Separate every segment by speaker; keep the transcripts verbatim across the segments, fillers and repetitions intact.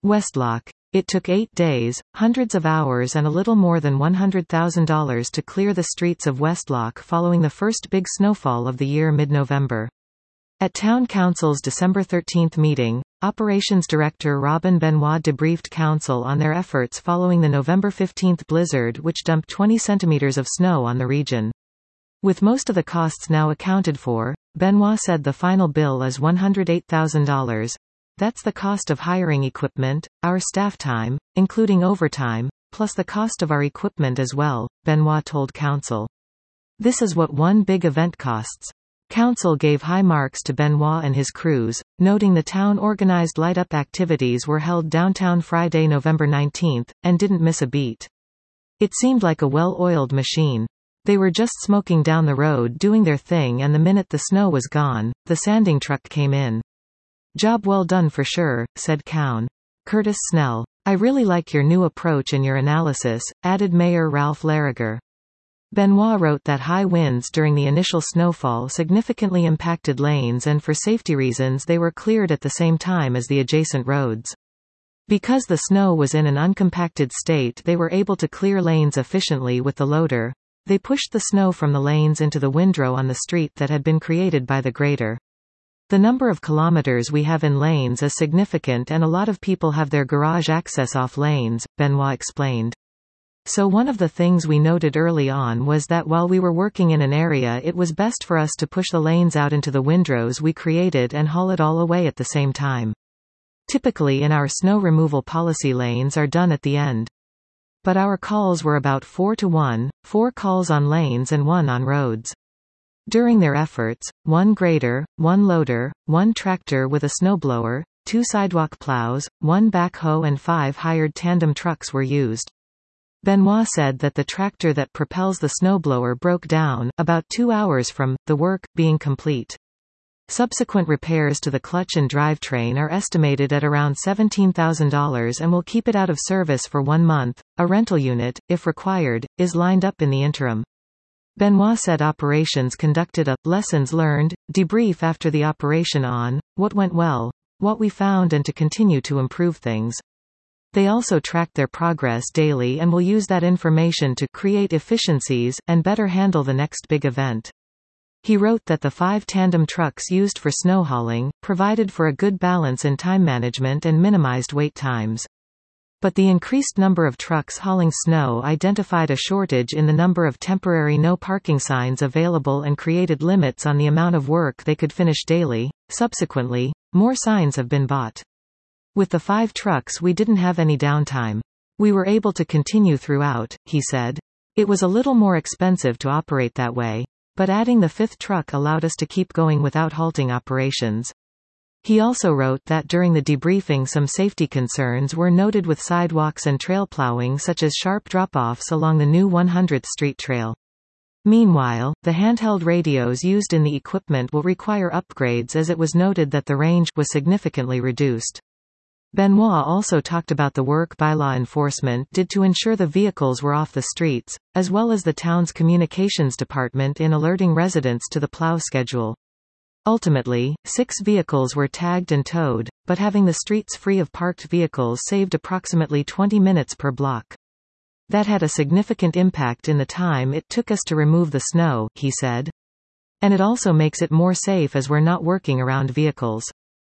Speaker 1: Westlock. It took eight days, hundreds of hours and a little more than one hundred thousand dollars to clear the streets of Westlock following the first big snowfall of the year mid-November. At Town Council's December thirteenth meeting, Operations Director Robin Benoit debriefed Council on their efforts following the November fifteenth blizzard which dumped twenty centimeters of snow on the region. With most of the costs now accounted for, Benoit said the final bill is one hundred eight thousand dollars. That's the cost of hiring equipment, our staff time, including overtime, plus the cost of our equipment as well, Benoit told Council. This is what one big event costs. Council gave high marks to Benoit and his crews, noting the town-organized light-up activities were held downtown Friday, November nineteenth, and didn't miss a beat. It seemed like a well-oiled machine. They were just smoking down the road doing their thing, and the minute the snow was gone, the sanding truck came in. Job well done for sure, said Cown. Curtis Snell. I really like your new approach and your analysis, added Mayor Ralph Larriger. Benoit wrote that high winds during the initial snowfall significantly impacted lanes and for safety reasons they were cleared at the same time as the adjacent roads. Because the snow was in an uncompacted state, they were able to clear lanes efficiently with the loader. They pushed the snow from the lanes into the windrow on the street that had been created by the grader. The number of kilometers we have in lanes is significant and a lot of people have their garage access off lanes, Benoit explained. So one of the things we noted early on was that while we were working in an area, it was best for us to push the lanes out into the windrows we created and haul it all away at the same time. Typically in our snow removal policy, lanes are done at the end. But our calls were about four to one, four calls on lanes and one on roads. During their efforts, one grader, one loader, one tractor with a snowblower, two sidewalk plows, one backhoe and five hired tandem trucks were used. Benoit said that the tractor that propels the snowblower broke down, about two hours from the work being complete. Subsequent repairs to the clutch and drivetrain are estimated at around seventeen thousand dollars and will keep it out of service for one month. A rental unit, if required, is lined up in the interim. Benoit said operations conducted a lessons learned debrief after the operation on what went well, what we found, and to continue to improve things. They also track their progress daily and will use that information to create efficiencies and better handle the next big event. He wrote that the five tandem trucks used for snow hauling provided for a good balance in time management and minimized wait times. But the increased number of trucks hauling snow identified a shortage in the number of temporary no parking signs available and created limits on the amount of work they could finish daily. Subsequently, more signs have been bought. With the five trucks we didn't have any downtime. We were able to continue throughout, he said. It was a little more expensive to operate that way, but adding the fifth truck allowed us to keep going without halting operations. He also wrote that during the debriefing some safety concerns were noted with sidewalks and trail plowing, such as sharp drop-offs along the new one hundredth Street Trail. Meanwhile, the handheld radios used in the equipment will require upgrades as it was noted that the range was significantly reduced. Benoit also talked about the work bylaw enforcement did to ensure the vehicles were off the streets, as well as the town's communications department in alerting residents to the plow schedule. Ultimately, six vehicles were tagged and towed, but having the streets free of parked vehicles saved approximately twenty minutes per block. That had a significant impact in the time it took us to remove the snow, he said. And it also makes it more safe as we're not working around vehicles.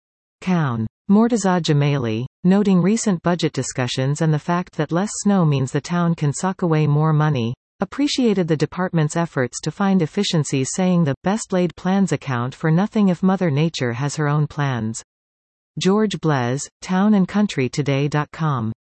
Speaker 1: Cown. Mortaza Jamali, noting recent budget discussions and the fact that less snow means the town can sock away more money, appreciated the department's efforts to find efficiencies, saying the best laid plans account for nothing if Mother Nature has her own plans. George Blez, town and country today dot com